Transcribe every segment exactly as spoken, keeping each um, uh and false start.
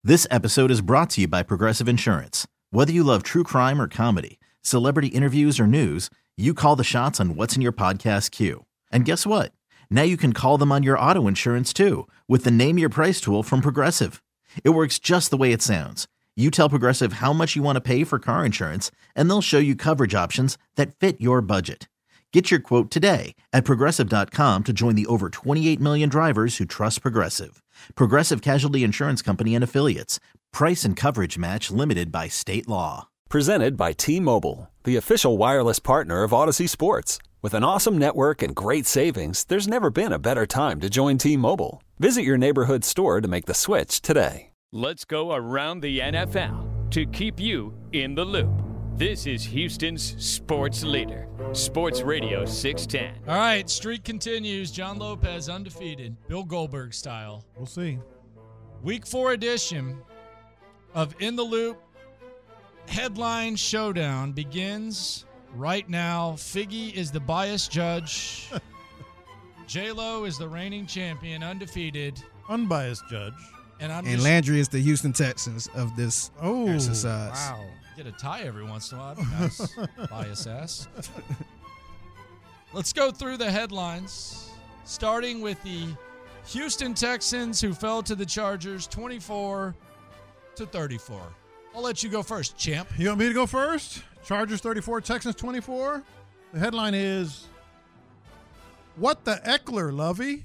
This episode is brought to you by Progressive Insurance. Whether you love true crime or comedy, celebrity interviews or news, you call the shots on what's in your podcast queue. And guess what? Now you can call them on your auto insurance too with the Name Your Price tool from Progressive. It works just the way it sounds. You tell Progressive how much you want to pay for car insurance, and they'll show you coverage options that fit your budget. Get your quote today at Progressive dot com to join the over twenty-eight million drivers who trust Progressive. Progressive Casualty Insurance Company and Affiliates. Price and coverage match limited by state law. Presented by T-Mobile, the official wireless partner of Odyssey Sports. With an awesome network and great savings, there's never been a better time to join T-Mobile. Visit your neighborhood store to make the switch today. Let's go around the N F L to keep you in the loop. This is Houston's sports leader, Sports Radio six ten. All right, streak continues. John Lopez undefeated, Bill Goldberg style. We'll see. Week four edition of In the Loop Headline Showdown begins right now. Figgy is the biased judge. J-Lo is the reigning champion, undefeated. Unbiased judge. And, I'm and just, Landry is the Houston Texans of this oh, exercise. Wow. Get a tie every once in a while. That'd be nice. Bias ass. Let's go through the headlines, starting with the Houston Texans, who fell to the Chargers twenty-four to thirty-four. I'll let you go first, champ. You want me to go first? Chargers thirty-four, Texans twenty-four. The headline is, "What the Eckler, Lovey?"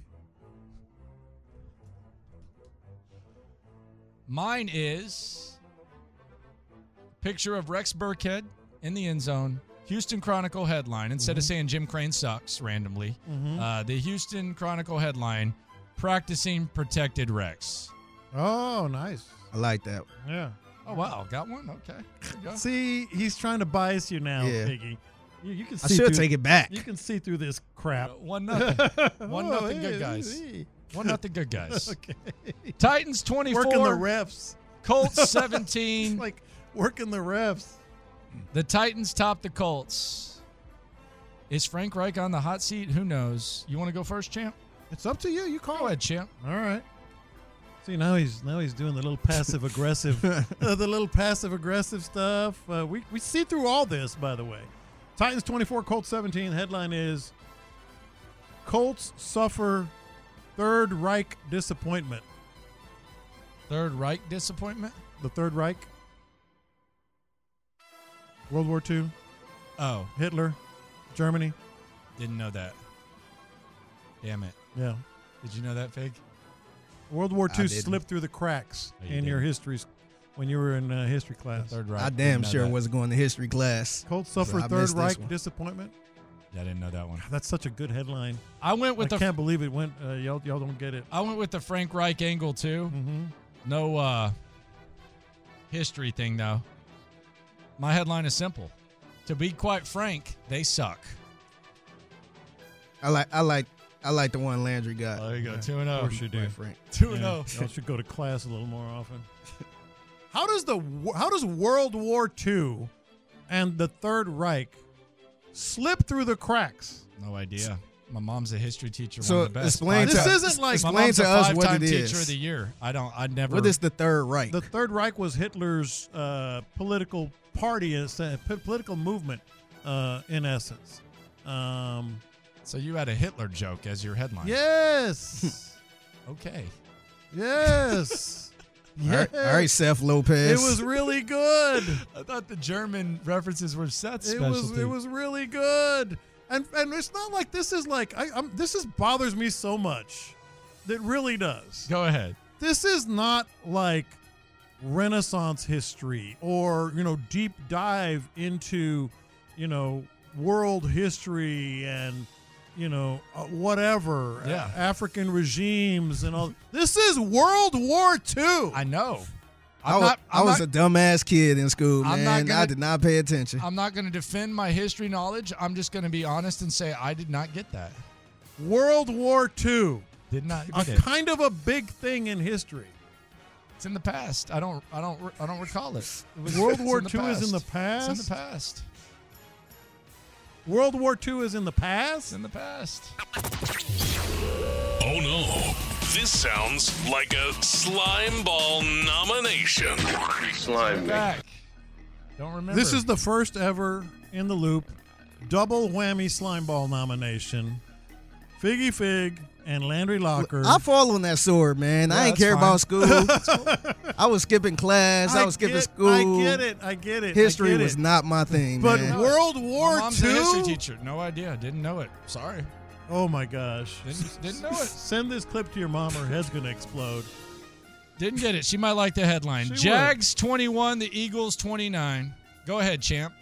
Mine is picture of Rex Burkhead in the end zone. Houston Chronicle headline. Instead mm-hmm. of saying Jim Crane sucks randomly, mm-hmm. uh, the Houston Chronicle headline, practicing protected Rex. Oh, nice. I like that. Yeah. Oh, wow. Got one? Okay. There you go. See, he's trying to bias you now, yeah. Piggy. You, you can I see should through, take it back. You can see through this crap. Uh, one nothing. One oh, nothing hey, good guys. Hey. One nothing good guys. Okay. Titans twenty-four. Working the refs. Colts seventeen. It's like working the refs. The Titans top the Colts. Is Frank Reich on the hot seat? Who knows? You want to go first, champ? It's up to you. You call Go it. ahead, champ. All right. See, now he's now he's doing the little passive aggressive, uh, the little passive aggressive stuff. Uh, we we see through all this, by the way. Titans twenty-four, Colts seventeen. Headline is, Colts suffer Third Reich disappointment. Third Reich disappointment? The Third Reich. World War Two. Oh. Hitler. Germany. Didn't know that. Damn it. Yeah. Did you know that, Fig? World War Two slipped through the cracks oh, you in did. your histories when you were in uh, history class. The Third Reich. I damn sure that. wasn't going to history class. Colts suffer so Third Reich disappointment. Yeah, I didn't know that one. That's such a good headline. I went with I the. can't believe it went. Uh, y'all, y'all don't get it. I went with the Frank Reich angle too. Mm-hmm. No uh, history thing though. My headline is simple. To be quite frank, they suck. I like. I like. I like the one Landry got. Oh, there you go. Yeah, Two and zero. Of course you do. Frank. Two and Yeah, zero. y'all should go to class a little more often. How does the How does World War Two and the Third Reich slip through the cracks? No idea. My mom's a history teacher. So one of the best. explain This to isn't like My explain mom's to a us what five-time it teacher is. of the year. I don't. I never. What is the Third Reich? The Third Reich was Hitler's uh, political party, uh, political movement, uh, in essence. Um, So you had a Hitler joke as your headline. yes. Okay. Yes. All right, all right, Seth Lopez. It was really good. I thought the German references were Seth's It specialty. was it was really good, and and it's not like this is like I I'm, this is bothers me so much, that really does. Go ahead. This is not like Renaissance history or you know deep dive into you know world history and you know uh, whatever Yeah. uh, African regimes and all. This is World War Two. I know. I I'm was, not, I I'm was not, a dumbass kid in school, I'm man. not gonna- I did not pay attention. I'm not going to defend my history knowledge. I'm just going to be honest and say I did not get that. World War Two, Did not a get it. kind of a big thing in history. It's in the past. I don't. I don't. I don't recall it. It was- World it's War in the Two is in the past. past. It's in the past. World War Two is in the It's past. in the past. Oh no. This sounds like a slime ball nomination. Slime me. Back. Don't remember. This is the first ever in the loop double whammy slime ball nomination. Figgy Fig and Landry Locker. I fall on that sword, man. Yeah, I ain't that's care fine. about school. I was skipping class. I, was skipping get, school. I get it. I get it. History I get was it. not my thing, But man. World My War mom's a history Two. teacher. No idea. Didn't know it. Sorry. Oh my gosh! Didn't, didn't know it. Send this clip to your mom. Her head's gonna explode. Didn't get it. She might like the headline. She Jags twenty-one, the Eagles twenty-nine. Go ahead, champ.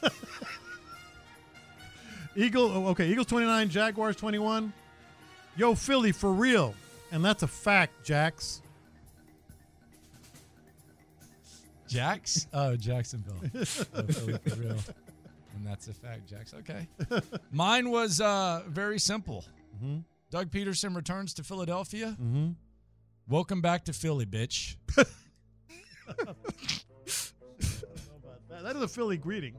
Eagle. oh, Okay, Eagles twenty-nine, Jaguars twenty-one. Yo, Philly for real, and that's a fact, Jax. Jax? Oh, Jacksonville. Oh, Philly for real. And that's a fact, Jax. Okay. Mine was uh, very simple. Mm-hmm. Doug Peterson returns to Philadelphia. Mm-hmm. Welcome back to Philly, bitch. That is a Philly greeting.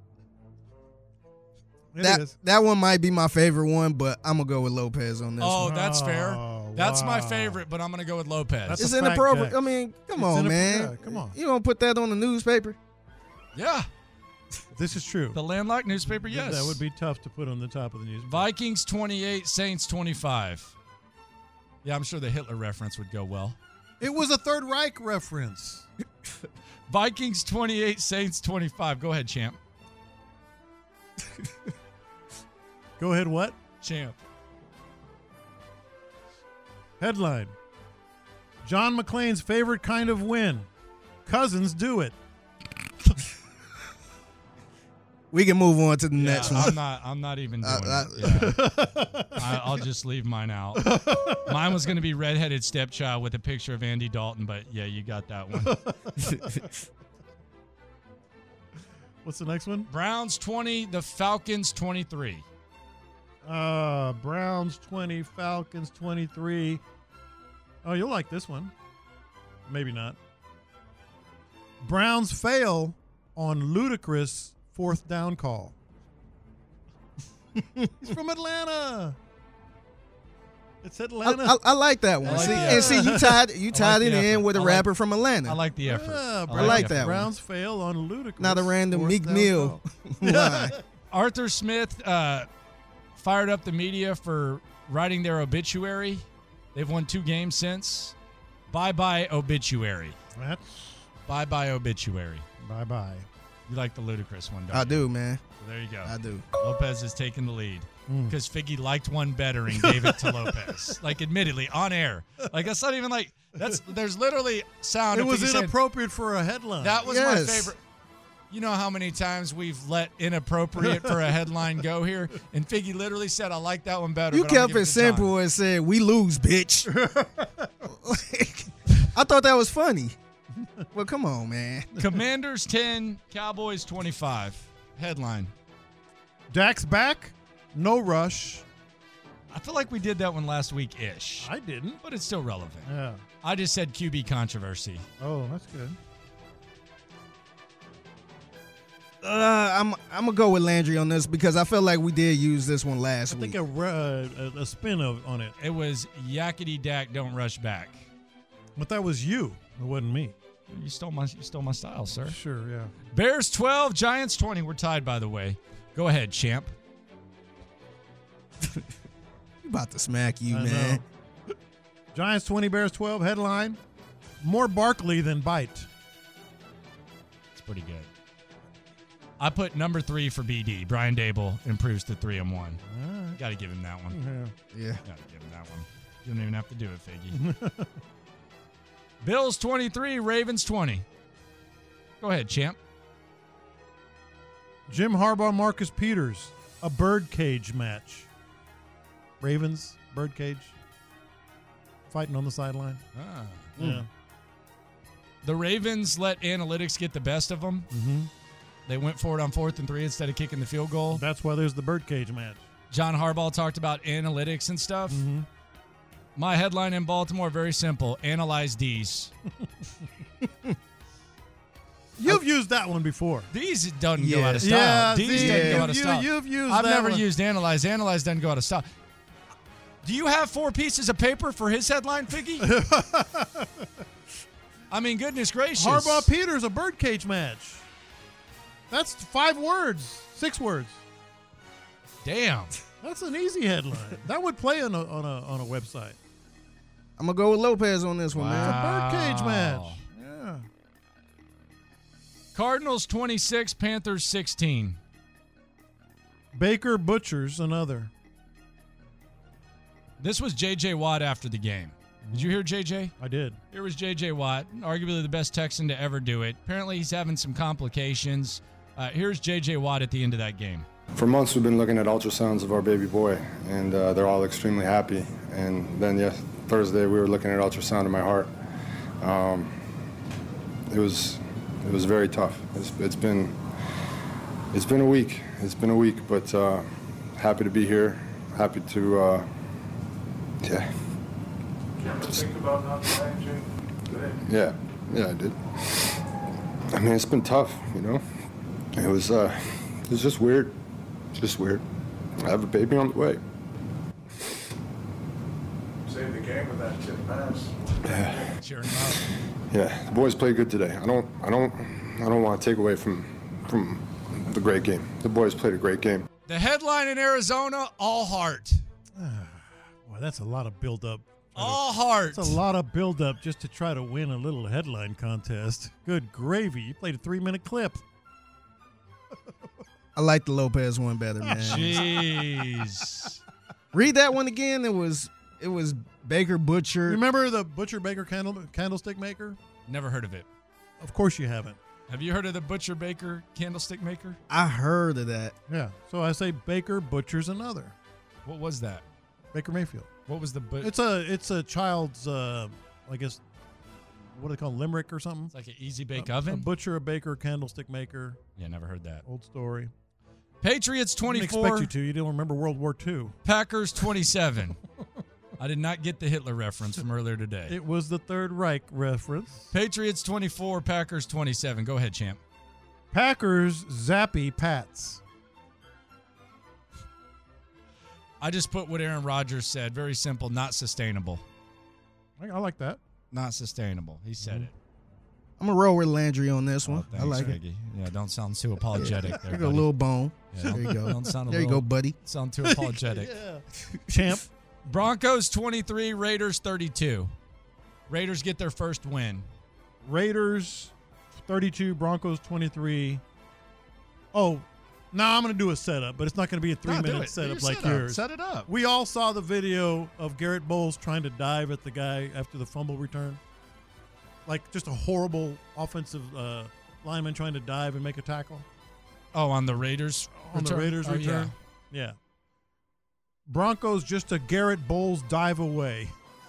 It that is. that one might be my favorite one, but I'm gonna go with Lopez on this Oh, one. that's fair. Oh, That's my wow. favorite, but I'm going to go with Lopez. That's It's a fact, inappropriate. Jack. I mean, come It's on, inappro- man. yeah, come on. You don't put that on the newspaper. yeah. This is true. The landlocked newspaper, yes. That would be tough to put on the top of the news. Vikings twenty-eight, Saints twenty-five. Yeah, I'm sure the Hitler reference would go well. It was a Third Reich reference. Vikings twenty-eight, Saints twenty-five. Go ahead, champ. Go ahead, what? Champ. Headline. John McClane's favorite kind of win. Cousins do it. We can move on to the Yeah, next one. I'm not. I'm not even doing Uh, it. Yeah. I, I'll just leave mine out. Mine was going to be redheaded stepchild with a picture of Andy Dalton, but yeah, you got that one. What's the next one? Browns twenty, the Falcons twenty-three. Uh, Browns twenty, Falcons twenty-three. Oh, you'll like this one. Maybe not. Browns fail on ludicrous fourth down call. He's from Atlanta. It's I, Atlanta. I, I like that one. I like see, the and see, you tied you tied the it in effort. with a I like- rapper from Atlanta. I like the effort. Yeah, I I like the that effort. one. Browns fail on ludicrous. Not a random fourth Meek down Mill call. line. Arthur Smith uh, fired up the media for writing their obituary. They've won two games since. Bye-bye obituary. That's Bye-bye obituary. bye-bye. You like the ludicrous one, don't I you? do, man. So there you go. I do. Lopez has taken the lead Mm. because Figgy liked one better and gave it to Lopez. Like, admittedly, on air. Like, that's not even like, that's, there's literally sound. It of was Figgy saying, inappropriate for a headline. that was Yes. my favorite. You know how many times we've let inappropriate for a headline go here? And Figgy literally said, I like that one better. You but I'm gonna kept give it to John." simple and said, "We lose, bitch." Like, I thought that was funny. Well, come on, man. Commanders ten, Cowboys twenty-five. Headline. Dak's back. No rush. I feel like we did that one last week ish, I didn't. but it's still relevant. Yeah. I just said Q B controversy. Oh, that's good. Uh, I'm I'm gonna go with Landry on this because I feel like we did use this one last I week. think a, uh, a, a spin of, on it. It was Yakety Dak, don't rush back. But that was you. It wasn't me. You stole my you stole my style, sir. Sure, yeah. Bears twelve, Giants twenty. We're tied, by the way. Go ahead, champ. We about to smack you, I man. know. Giants twenty, Bears twelve. Headline. More Barkley than Bite. It's pretty good. I put number three for B D. Brian Dable improves to three and one. All right. Got to give him that one. Yeah. Yeah. Got to give him that one. You don't even have to do it, Figgy. Bills twenty-three, Ravens twenty. Go ahead, champ. Jim Harbaugh, Marcus Peters. A birdcage match. Ravens, birdcage. Fighting on the sideline. Ah. Yeah. The Ravens let analytics get the best of them. Mm-hmm. They went for it on fourth and three instead of kicking the field goal. That's why there's the birdcage match. John Harbaugh talked about analytics and stuff. Mm-hmm. My headline in Baltimore, very simple. Analyze D's. You've used that one before. D's doesn't go Yeah. out of style. Yeah, D's see, doesn't yeah. go out of you- style. you've used I've that never one. used analyze. Analyze doesn't go out of style. Do you have four pieces of paper for his headline, Figgy? I mean, goodness gracious. Harbaugh Peters, a birdcage match. That's five words, six words. Damn. That's an easy headline. That would play on a on a on a website. I'm gonna go with Lopez on this one, Wow. man. It's a birdcage match. Yeah. Cardinals twenty-six, Panthers sixteen. Baker butchers another. This was J J. Watt after the game. Did you hear J J? I did. Here was J J. Watt, arguably the best Texan to ever do it. Apparently he's having some complications. Uh, here's J J. Watt at the end of that game. For months, we've been looking at ultrasounds of our baby boy, and uh, they're all extremely happy. And then, yes, Thursday we were looking at ultrasound of my heart. Um, it was, it was very tough. It's, it's been, it's been a week. It's been a week, but uh, happy to be here. Happy to, uh, yeah. Just, think about not playing today? Yeah, yeah, I did. I mean, it's been tough, you know. It was, uh, it was just weird. Just weird. I have a baby on the way. Saved the game with that tip pass. Yeah. Cheering him up. Yeah, the boys played good today. I don't, I don't, I don't want to take away from, from the great game. The boys played a great game. The headline in Arizona, all heart. Boy, that's a lot of build-up. All heart. That's a lot of build-up just to try to win a little headline contest. Good gravy. You played a three-minute clip. I like the Lopez one better, man. Jeez. Read that one again. It was it was Baker Butcher. Remember the Butcher Baker candle, candlestick maker? Never heard of it. Of course you haven't. Have you heard of the Butcher Baker candlestick maker? I heard of that. Yeah. So I say Baker butchers another. What was that? Baker Mayfield. What was the but? It's a it's a child's uh, I guess what do they call it, limerick or something? It's like an easy bake a, oven. A butcher, a baker, candlestick maker. Yeah, never heard that. Old story. Patriots twenty-four. I didn't expect you to. You didn't remember World War Two. Packers twenty-seven. I did not get the Hitler reference from earlier today. It was the Third Reich reference. Patriots twenty-four, Packers twenty-seven. Go ahead, champ. Packers zappy Pats. I just put what Aaron Rodgers said. Very simple, not sustainable. I, I like that. Not sustainable. He said Mm-hmm. it. I'm going to roll with Landry on this Oh, one. thanks, I like Reggie. it. Yeah, don't sound too apologetic there, There go a buddy. little bone. Yeah, there you don't- go. don't sound a there you little- go, buddy. Sound too apologetic. Yeah. Champ. Broncos twenty-three, Raiders thirty-two. Raiders get their first win. Raiders thirty-two, Broncos twenty-three. Oh, no, nah, I'm going to do a setup, but it's not going to be a No, do three-minute it. Do setup your like setup. yours. Set it up. We all saw the video of Garrett Bowles trying to dive at the guy after the fumble return. Like just a horrible offensive uh, lineman trying to dive and make a tackle. Oh, on the Raiders On the return? Raiders Oh, return? Yeah. Broncos just a Garrett Bowles dive away.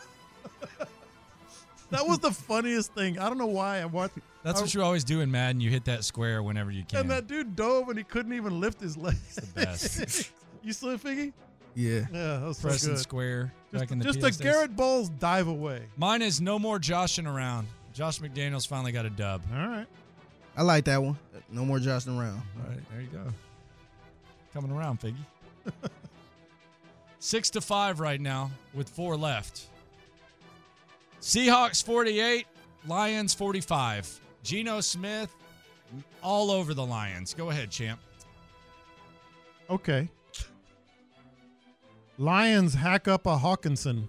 That was the funniest thing. I don't know why I watched. That's what you always do in Madden. You hit that square whenever you can. And that dude dove and he couldn't even lift his legs. It's the best. You saw it, Figgy? Yeah. Yeah, that was so Press and good. square. Just, back in the just P a S days. Garrett Bowles dive away. Mine is no more joshing around. Josh McDaniels finally got a dub. All right. I like that one. No more joshing around. All right, there you go. Coming around, Figgy. Six to five right now with four left. Seahawks forty-eight, Lions forty-five. Geno Smith all over the Lions. Go ahead, champ. Okay. Lions hack up a Hawkinson.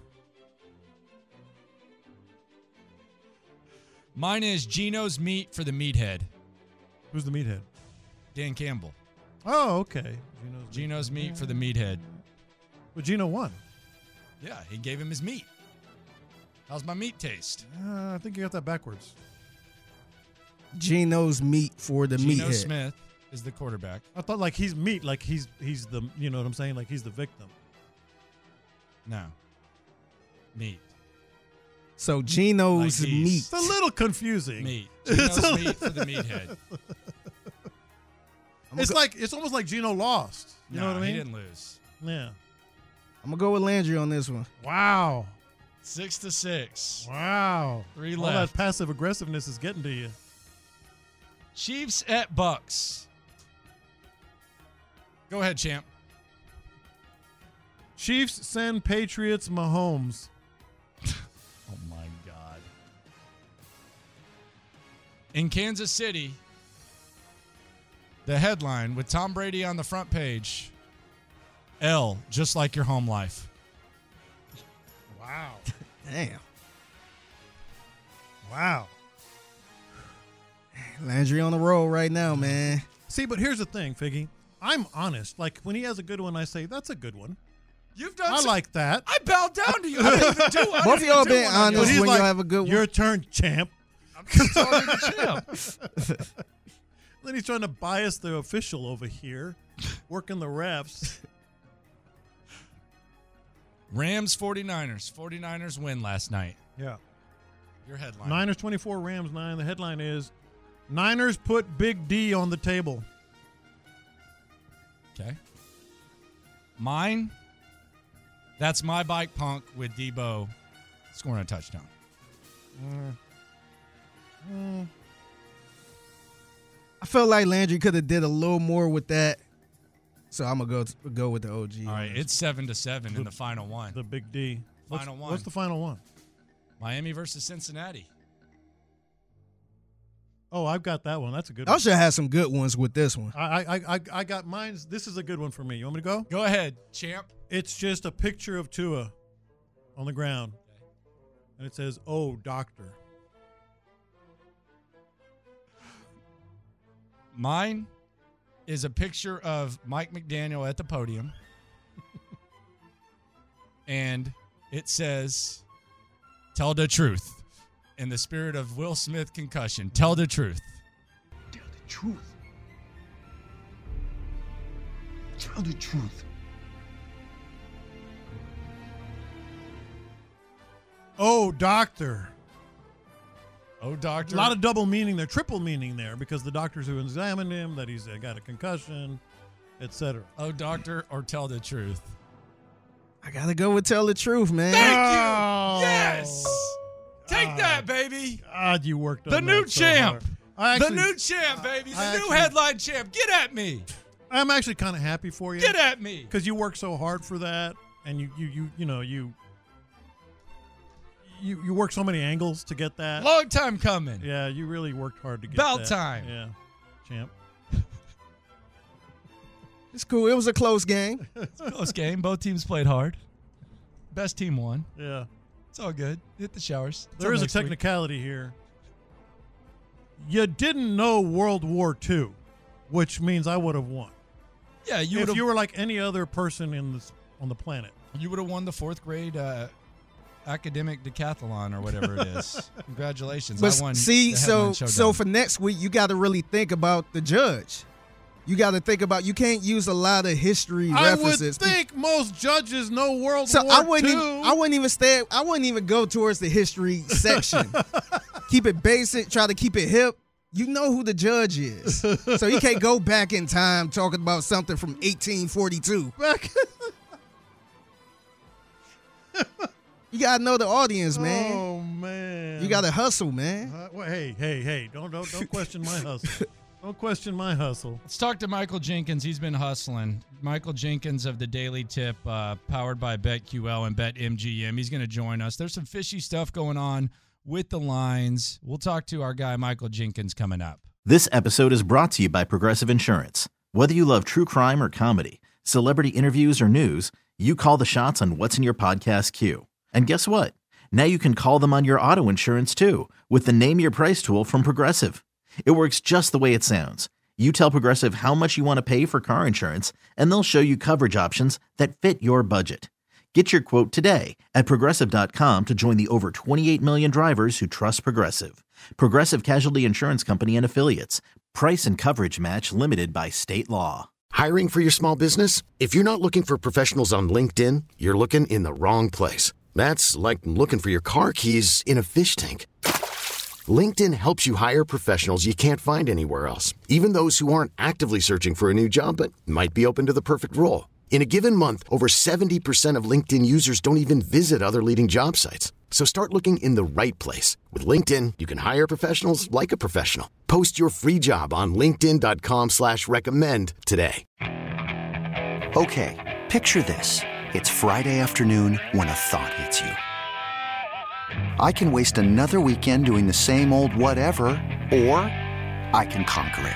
Mine is Geno's meat for the meathead. Who's the meathead? Dan Campbell. Oh, okay. Geno's, Geno's meat for the meathead. But Geno won. Yeah, he gave him his meat. How's my meat taste? Uh, I think you got that backwards. Geno's meat for the Geno meathead. Smith is the quarterback. I thought like he's meat, like he's he's the you know what I'm saying, like he's the victim. No. Meat. So Geno's Like he's- meat. It's a little confusing. Meat. It's Geno's a- meat for the meathead. I'm It's gonna, like it's almost like Geno lost. You know Nah, what I mean? He didn't lose. Yeah. I'm gonna go with Landry on this one. Wow. Six to six. Wow. Three All left. that passive aggressiveness is getting to you. Chiefs at Bucks. Go ahead, champ. Chiefs send Patriots Mahomes. Oh, my God. In Kansas City, the headline with Tom Brady on the front page, L, just like your home life. Wow. Damn. Wow. Landry on the roll right now, man. See, but here's the thing, Figgy. I'm honest. Like, when he has a good one, I say, that's a good one. You've done I some, like that. I bowed down to you. I didn't even do I Both of didn't y'all even do been one on honest yours. He's when like, y'all have a good one. Your turn, champ. I'm just talking to champ. Then he's trying to bias the official over here, working the refs. Rams 49ers. 49ers win last night. Yeah. Your headline. Niners twenty-four, Rams nine. The headline is, Niners put Big D on the table. Okay. Mine, that's my bike punk with Debo scoring a touchdown. Mm. Mm. I felt like Landry could have did a little more with that. So I'm going to go go with the O G. All right, it's seven to seven in the final one. The Big D. Final what's, one. What's the final one? Miami versus Cincinnati. Oh, I've got that one. That's a good I one. should have had some good ones with this one. I, I, I, I got mine's. This is a good one for me. You want me to go? Go ahead, champ. It's just a picture of Tua on the ground. And it says, "Oh, doctor." Mine is a picture of Mike McDaniel at the podium. And it says, "Tell the truth." In the spirit of Will Smith concussion. Tell the truth. Tell the truth. Tell the truth. Oh, doctor. Oh, doctor. A lot of double meaning there, triple meaning there, because the doctors who examined him, that he's uh, got a concussion, et cetera. Oh, doctor, or tell the truth. I got to go with tell the truth, man. Thank Oh. you. Yes. Take God. that, baby. God, you worked on The new that so champ. hard. I actually, the new champ, baby. The I new actually- headline champ. Get at me. I'm actually kind of happy for you. Get at me. Because you worked so hard for that, and you, you, you, you know, you, you, you worked so many angles to get that. Long time coming. Yeah, you really worked hard to get About that. time. Yeah, champ. It's cool. It was a close game. Close game. Both teams played hard. Best team won. Yeah. It's all good. Hit the showers. There is a technicality here. You didn't know World War Two, which means I would have won. Yeah, you if would you were like any other person in this on the planet. You would have won the fourth grade uh, academic decathlon or whatever it is. Congratulations. But I won. see, the so headline showdown. so for next week, you got to really think about the judge. You got to think about. You can't use a lot of history I references. would think most judges know World So War I wouldn't Two. even I wouldn't even stay I wouldn't even go towards the history section. Keep it basic, try to keep it hip. You know who the judge is. So you can't go back in time talking about something from eighteen forty-two. Back. You got to know the audience, man. Oh man. You got to hustle, man. Uh, well, hey, hey, hey! Don't don't don't question my hustle. Don't question my hustle. Let's talk to Michael Jenkins. He's been hustling. Michael Jenkins of the Daily Tip, uh, powered by BetQL and BetMGM. He's going to join us. There's some fishy stuff going on with the lines. We'll talk to our guy, Michael Jenkins, coming up. This episode is brought to you by Progressive Insurance. Whether you love true crime or comedy, celebrity interviews or news, you call the shots on what's in your podcast queue. And guess what? Now you can call them on your auto insurance too with the Name Your Price tool from Progressive. It works just the way it sounds. You tell Progressive how much you want to pay for car insurance, and they'll show you coverage options that fit your budget. Get your quote today at Progressive dot com to join the over twenty-eight million drivers who trust Progressive. Progressive Casualty Insurance Company and Affiliates. Price and coverage match limited by state law. Hiring for your small business? If you're not looking for professionals on LinkedIn, you're looking in the wrong place. That's like looking for your car keys in a fish tank. LinkedIn helps you hire professionals you can't find anywhere else, even those who aren't actively searching for a new job but might be open to the perfect role. In a given month, over seventy percent of LinkedIn users don't even visit other leading job sites. So start looking in the right place. With LinkedIn, you can hire professionals like a professional. Post your free job on linkedin dot com slash recommend today. Okay, picture this. It's Friday afternoon when a thought hits you. I can waste another weekend doing the same old whatever, or I can conquer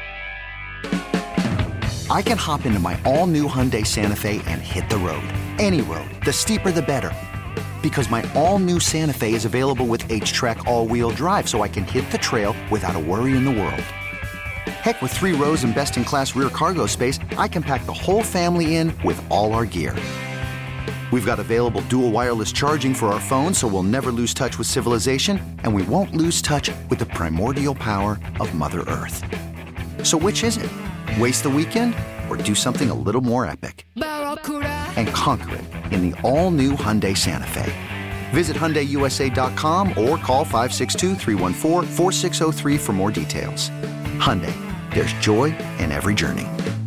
it. I can hop into my all-new Hyundai Santa Fe and hit the road. Any road. The steeper, the better. Because my all-new Santa Fe is available with H-Track all-wheel drive, so I can hit the trail without a worry in the world. Heck, with three rows and best-in-class rear cargo space, I can pack the whole family in with all our gear. We've got available dual wireless charging for our phones, so we'll never lose touch with civilization, and we won't lose touch with the primordial power of Mother Earth. So which is it? Waste the weekend or do something a little more epic? And conquer it in the all-new Hyundai Santa Fe. Visit Hyundai U S A dot com or call five six two, three one four, four six zero three for more details. Hyundai, there's joy in every journey.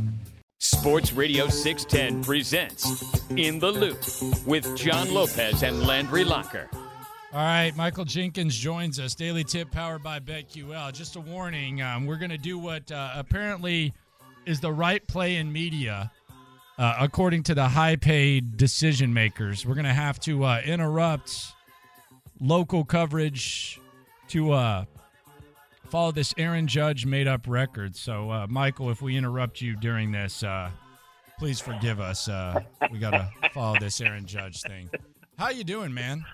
Sports Radio six ten presents In the Loop with John Lopez and Landry Locker. All right, Michael Jenkins joins us. Daily Tip powered by BetQL. Just a warning, um, we're going to do what uh, apparently is the right play in media, uh, according to the high-paid decision makers. We're going to have to uh, interrupt local coverage to uh, follow this Aaron Judge made-up record. So, uh, Michael, if we interrupt you during this, uh, please forgive us. Uh, we got to follow this Aaron Judge thing. How you doing, man?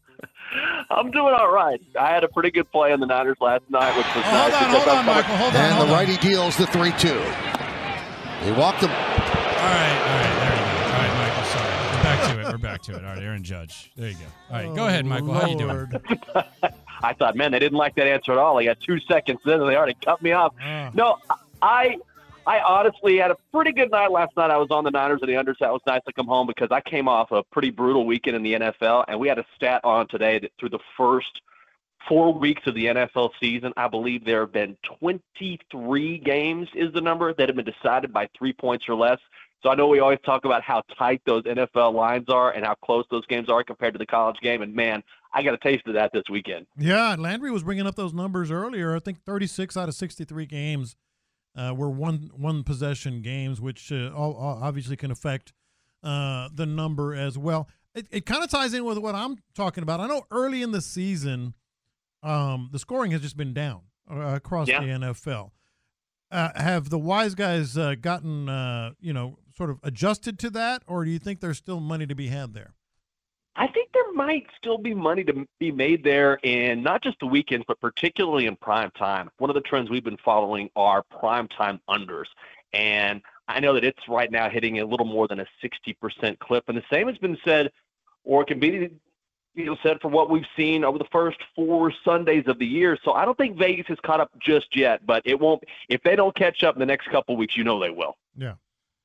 I'm doing all right. I had a pretty good play on the Niners last night, which was oh, nice. Hold on, hold on, Michael. Hold on, And hold the on. righty deals the three two. He walked him. All right, all right, there you go. All right, Michael, sorry. We're back to it. We're back to it. All right, Aaron Judge. There you go. All right, go ahead, Michael. How you doing? I thought, man, they didn't like that answer at all. They got two seconds in, and they already cut me off. Uh. No, I I honestly had a pretty good night last night. I was on the Niners and the unders. That was nice to come home because I came off a pretty brutal weekend in the N F L, and we had a stat on today that through the first four weeks of the N F L season, I believe there have been twenty-three games is the number that have been decided by three points or less. So I know we always talk about how tight those N F L lines are and how close those games are compared to the college game. And, man, I got a taste of that this weekend. Yeah, Landry was bringing up those numbers earlier. I think thirty-six out of sixty-three games uh, were one one possession games, which uh, all, all obviously can affect uh, the number as well. It, it kind of ties in with what I'm talking about. I know early in the season, um, the scoring has just been down uh, across Yeah. the N F L. Uh, have the wise guys uh, gotten, uh, you know, sort of adjusted to that, or do you think there's still money to be had there? I think there might still be money to be made there in not just the weekends, but particularly in prime time. One of the trends we've been following are prime time unders. And I know that it's right now hitting a little more than a sixty percent clip. And the same has been said, or it can be you know, said for what we've seen over the first four Sundays of the year. So I don't think Vegas has caught up just yet, but it won't. If they don't catch up in the next couple of weeks, you know they will. Yeah.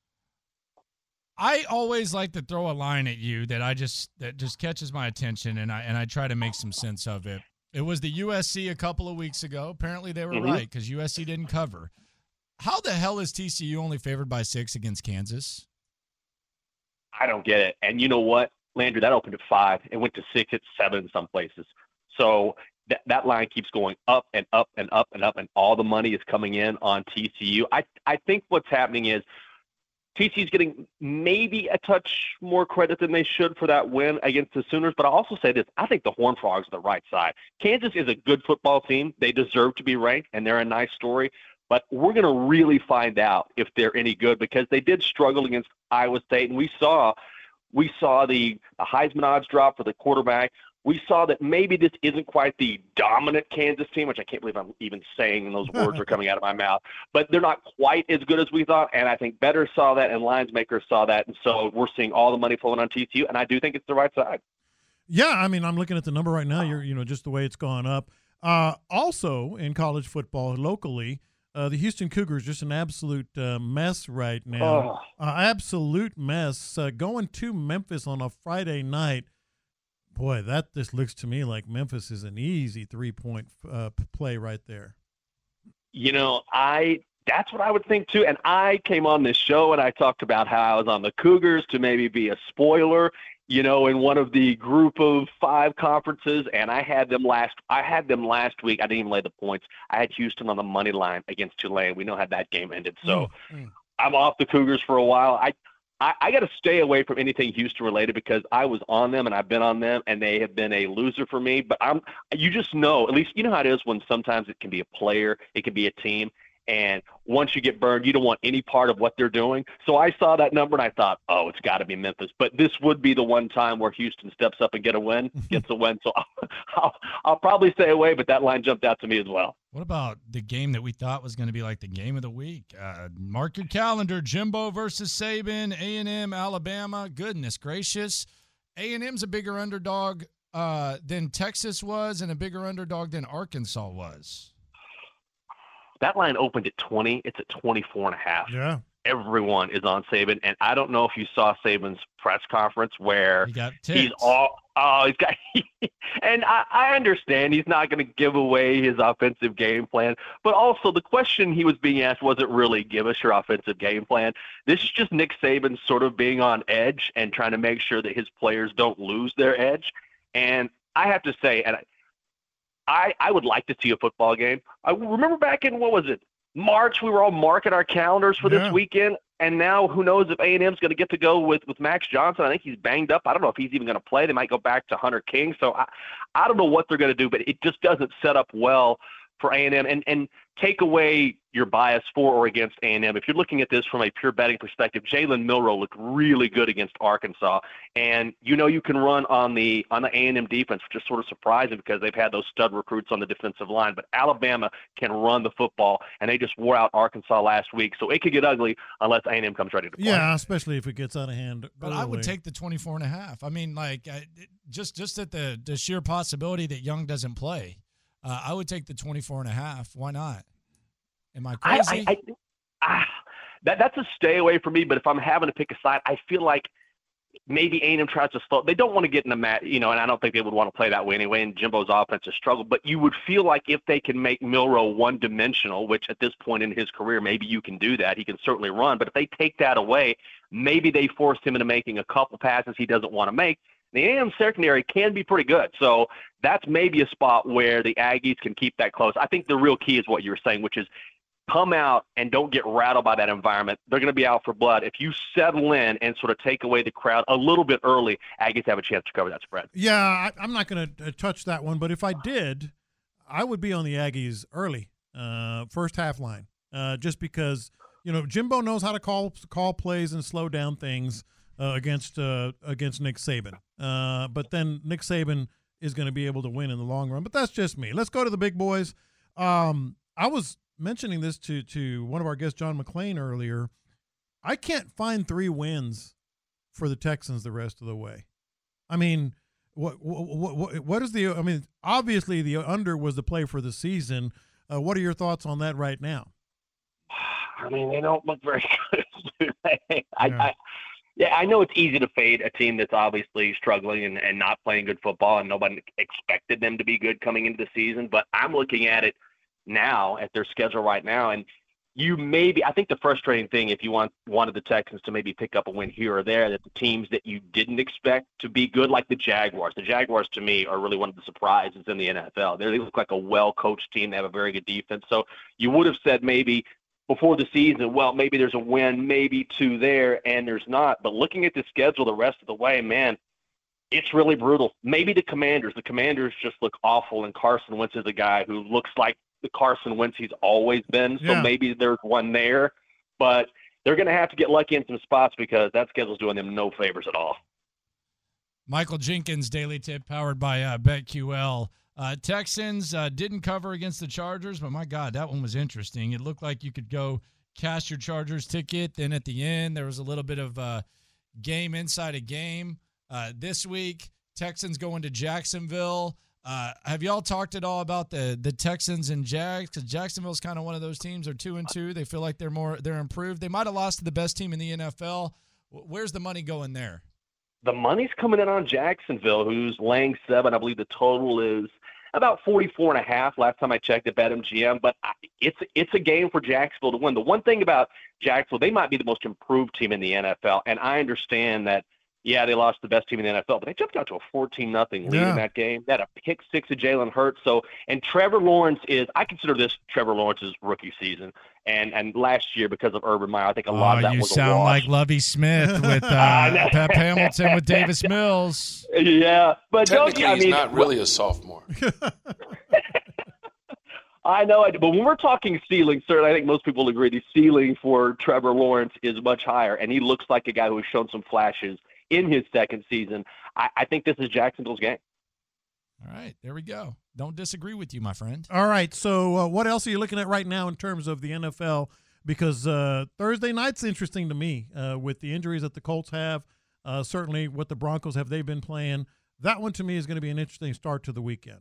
I always like to throw a line at you that I just that just catches my attention, and I and I try to make some sense of it. It was the U S C a couple of weeks ago. Apparently they were Mm-hmm. right because U S C didn't cover. How the hell is T C U only favored by six against Kansas? I don't get it. And you know what, Landry, that opened at five. It went to six, it's seven in some places. So that that line keeps going up and up and up and up, and all the money is coming in on T C U. I, I think what's happening is T C U's getting maybe a touch more credit than they should for that win against the Sooners. But I'll also say this. I think the Horned Frogs are the right side. Kansas is a good football team. They deserve to be ranked, and they're a nice story. But we're going to really find out if they're any good because they did struggle against Iowa State, and we saw we saw the, the Heisman odds drop for the quarterback. We saw that maybe this isn't quite the dominant Kansas team, which I can't believe I'm even saying those words are coming out of my mouth, but they're not quite as good as we thought, and I think bettors saw that and lines makers saw that, and so we're seeing all the money flowing on T C U, and I do think it's the right side. Yeah, I mean, I'm looking at the number right now. You're, you know, just the way it's gone up. Uh, also, in college football locally, uh, the Houston Cougars just an absolute uh, mess right now. Oh. Uh, absolute mess. Uh, going to Memphis on a Friday night. Boy, that just looks to me like Memphis is an easy three-point uh, play right there. You know, I that's what I would think too. And I came on this show and I talked about how I was on the Cougars to maybe be a spoiler, you know, in one of the group of five conferences. And I had them last. I had them last week. I didn't even lay the points. I had Houston on the money line against Tulane. We know how that game ended. So Mm-hmm. I'm off the Cougars for a while. I I, I got to stay away from anything Houston related because I was on them and I've been on them and they have been a loser for me. But I'm, you just know, at least you know how it is when sometimes it can be a player, it can be a team. And once you get burned, you don't want any part of what they're doing. So I saw that number and I thought, oh, it's got to be Memphis. But this would be the one time where Houston steps up and get a win, gets a win. So I'll, I'll, I'll probably stay away, but that line jumped out to me as well. What about the game that we thought was going to be like the game of the week? Uh, mark your calendar, Jimbo versus Saban, A and M, Alabama. Goodness gracious. A and M's a bigger underdog uh, than Texas was and a bigger underdog than Arkansas was. That line opened at twenty. It's at twenty-four and a half. Yeah. Everyone is on Saban. And I don't know if you saw Saban's press conference where he got he's all, oh, he's got, and I, I understand he's not going to give away his offensive game plan, but also the question he was being asked wasn't really give us your offensive game plan. This is just Nick Saban sort of being on edge and trying to make sure that his players don't lose their edge. And I have to say, and I, I, I would like to see a football game. I remember back in, what was it, March, we were all marking our calendars for Yeah. this weekend, and now who knows if A and M's going to get to go with, with Max Johnson. I think he's banged up. I don't know if he's even going to play. They might go back to Hunter King. So I, I don't know what they're going to do, but it just doesn't set up well for A and M. And, and take away your bias for or against A and M. If you're looking at this from a pure betting perspective, Jalen Milroe looked really good against Arkansas. And you know you can run on the on the A and M defense, which is sort of surprising because they've had those stud recruits on the defensive line. But Alabama can run the football, and they just wore out Arkansas last week. So it could get ugly unless A and M comes ready to play. Yeah, especially if it gets out of hand. But I would take the twenty-four and a half. I mean, like, I, just just at the, the sheer possibility that Young doesn't play, uh, I would take the twenty-four and a half. Why not? Am I crazy? I, I, I, ah, that, that's a stay away for me, but if I'm having to pick a side, I feel like maybe A and M tries to slow. They don't want to get in the mat, you know, and I don't think they would want to play that way anyway, and Jimbo's offense has struggled. But you would feel like if they can make Milroe one-dimensional, which at this point in his career, maybe you can do that. He can certainly run. But if they take that away, maybe they force him into making a couple passes he doesn't want to make. The A and M secondary can be pretty good. So that's maybe a spot where the Aggies can keep that close. I think the real key is what you were saying, which is come out and don't get rattled by that environment. They're going to be out for blood. If you settle in and sort of take away the crowd a little bit early, Aggies have a chance to cover that spread. Yeah, I, I'm not going to touch that one, but if I did, I would be on the Aggies early, uh, first half line, uh, just because, you know, Jimbo knows how to call call plays and slow down things uh, against uh, against Nick Saban. Uh, but then Nick Saban is going to be able to win in the long run. But that's just me. Let's go to the big boys. Um, I was mentioning this to to one of our guests, John McClain, earlier. I can't find three wins for the Texans the rest of the way. I mean, what what what, what is the? I mean, obviously the under was the play for the season. Uh, what are your thoughts on that right now? I mean, they don't look very good. I, Yeah. I, yeah, I know it's easy to fade a team that's obviously struggling and, and not playing good football, and nobody expected them to be good coming into the season. But I'm looking at it now at their schedule right now, and you maybe I think the frustrating thing, if you want wanted the Texans to maybe pick up a win here or there, that the teams that you didn't expect to be good, like the Jaguars. The Jaguars to me are really one of the surprises in the N F L. They look like a well-coached team. They have a very good defense. So you would have said maybe before the season, well, maybe there's a win, maybe two there, and there's not. But looking at the schedule the rest of the way, man, it's really brutal. Maybe the Commanders. The Commanders just look awful, and Carson Wentz is a guy who looks like the Carson Wentz he's always been. So Yeah. maybe there's one there. But they're going to have to get lucky in some spots because that schedule's doing them no favors at all. Michael Jenkins, Daily Tip, powered by uh, BetQL. Uh, Texans uh, didn't cover against the Chargers, but my God, that one was interesting. It looked like you could go cash your Chargers ticket. Then at the end, there was a little bit of uh, game inside a game. Uh, this week, Texans going to Jacksonville. Uh, have y'all talked at all about the the Texans and Jags? Because Jacksonville's kind of one of those teams. They're two and two. They feel like they're more they're improved. They might have lost to the best team in the N F L. Where's the money going there? The money's coming in on Jacksonville, who's laying seven. I believe the total is about forty-four and a half last time I checked at BetMGM. But I, it's it's a game for Jacksonville to win. The one thing about Jacksonville, they might be the most improved team in the N F L, and I understand that yeah, they lost the best team in the N F L, but they jumped out to a fourteen nothing lead Yeah. in that game. They had a pick six of Jalen Hurts. So, and Trevor Lawrence is, I consider this Trevor Lawrence's rookie season. And and last year, because of Urban Meyer, I think a lot Oh, of that you was a sound wash. like Lovie Smith with uh, I know. Pep Hamilton with Davis Mills. Yeah, but don't Technically, you, I he's mean, not really a sophomore. I know, I do, but when we're talking ceiling, certainly I think most people agree the ceiling for Trevor Lawrence is much higher, and he looks like a guy who has shown some flashes in his second season. I, I think this is Jacksonville's game. All right, there we go. Don't disagree with you, my friend. All right, so uh, what else are you looking at right now in terms of the N F L? Because uh, Thursday night's interesting to me uh, with the injuries that the Colts have, uh, certainly what the Broncos have they been playing. That one to me is going to be an interesting start to the weekend.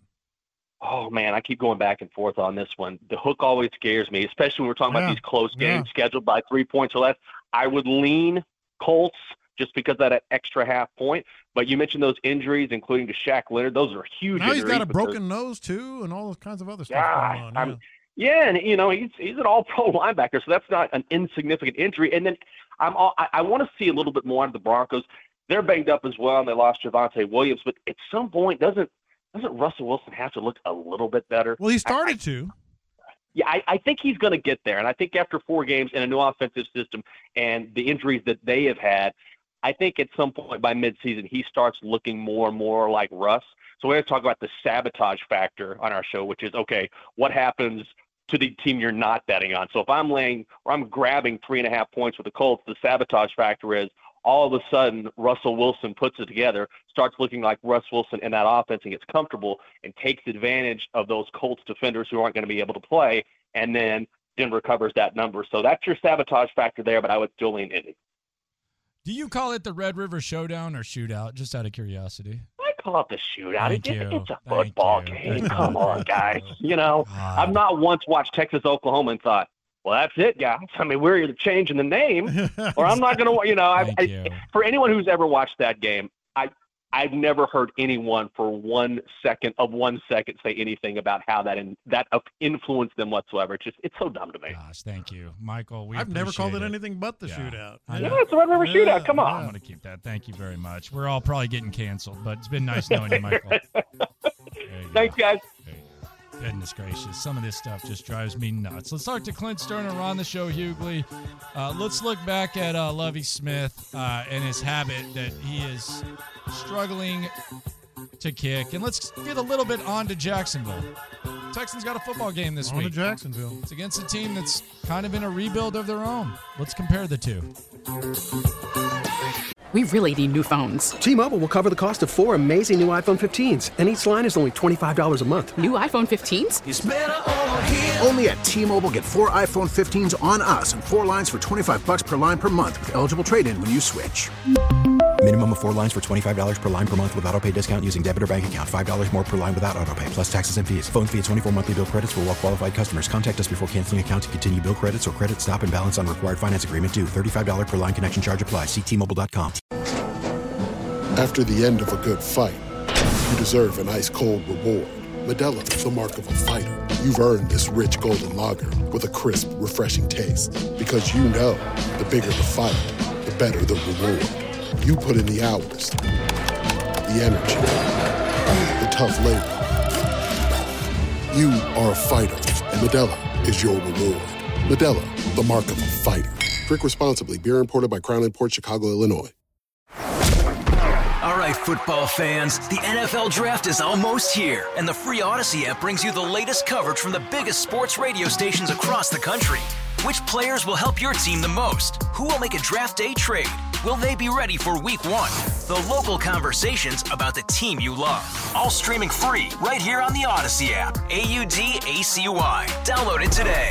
Oh, man, I keep going back and forth on this one. The hook always scares me, especially when we're talking Yeah. about these close games Yeah. scheduled by three points or less. I would lean Colts just because of that extra half point. But you mentioned those injuries, including to Shaq Leonard. Those are huge Now he's injuries. got a because- broken nose, too, and all those kinds of other stuff Yeah, going on. I'm- Yeah. Yeah, and you know he's he's an all-pro linebacker, so that's not an insignificant injury. And then I'm all, I, I want to see a little bit more out of the Broncos. They're banged up as well, and they lost Javonte Williams. But at some point, doesn't doesn't Russell Wilson have to look a little bit better? Well, he started to. Yeah, I, I think he's going to get there. And I think after four games in a new offensive system and the injuries that they have had, I think at some point by midseason he starts looking more and more like Russ. So we're going to talk about the sabotage factor on our show, which is, okay, what happens to the team you're not betting on? So if I'm laying or I'm grabbing three and a half points with the Colts, the sabotage factor is all of a sudden Russell Wilson puts it together, starts looking like Russ Wilson in that offense and gets comfortable and takes advantage of those Colts defenders who aren't going to be able to play, and then Denver covers that number. So that's your sabotage factor there, but I would still lean Indy. Do you call it the Red River Showdown or Shootout, just out of curiosity? I call it the shootout. Thank It's, you. it's a Thank football you. game. Thank Come you. on, guys. You know, I've not once watched Texas, Oklahoma and thought, well, that's it, guys. I mean, we're either changing the name or I'm not going to, you know, I, Thank I, you. for anyone who's ever watched that game, I, I've never heard anyone for one second of one second say anything about how that in, that influenced them whatsoever. It's just, it's so dumb to me. Gosh, thank you, Michael. We I've never called it appreciate anything but the Yeah. shootout. I Yeah, know. it's a Red River Yeah, shootout. Come on. I'm going to keep that. Thank you very much. We're all probably getting canceled, but it's been nice knowing you, Michael. There you Thanks, go. guys. Goodness gracious. Some of this stuff just drives me nuts. Let's talk to Clint Sterner on the show, Hughley. Uh, let's look back at uh, Lovie Smith uh, and his habit that he is struggling to kick. And let's get a little bit on to Jacksonville. Texans got a football game this On to week. Jacksonville. It's against a team that's kind of in a rebuild of their own. Let's compare the two. We really need new phones. T-Mobile will cover the cost of four amazing new iPhone fifteens, and each line is only twenty-five dollars a month. New iPhone fifteens? It's better over here. Only at T-Mobile, get four iPhone fifteens on us and four lines for twenty-five bucks per line per month with eligible trade-in when you switch. Minimum of four lines for twenty-five dollars per line per month with autopay discount using debit or bank account. five dollars more per line without autopay, plus taxes and fees. Phone fee at twenty-four monthly bill credits for well-qualified customers. Contact us before canceling account to continue bill credits or credit stop and balance on required finance agreement due. thirty-five dollars per line connection charge applies. See T Mobile dot com. After the end of a good fight, you deserve an ice-cold reward. Modelo is the mark of a fighter. You've earned this rich golden lager with a crisp, refreshing taste. Because you know, the bigger the fight, the better the reward. You put in the hours, the energy, the tough labor. You are a fighter, and Modelo is your reward. Modelo, the mark of a fighter. Drink responsibly. Beer imported by Crown Imports, Chicago, Illinois. All right, football fans, the N F L Draft is almost here, and the free Odyssey app brings you the latest coverage from the biggest sports radio stations across the country. Which players will help your team the most? Who will make a draft day trade? Will they be ready for week one? The local conversations about the team you love. All streaming free right here on the Odyssey app. A U D A C Y. Download it today.